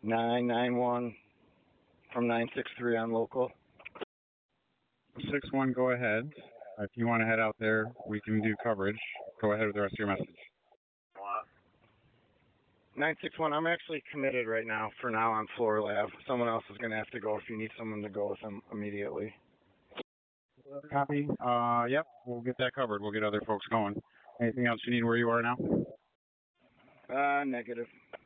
991 from 963 on local. 6-1, go ahead. If you want to head out there, we can do coverage. Go ahead with the rest of your message. 961, I'm actually committed right now. For now, on floor lab. Someone else is going to have to go if you need someone to go with them immediately. Copy. Yep, we'll get that covered. We'll get other folks going. Anything else you need where you are now? Negative.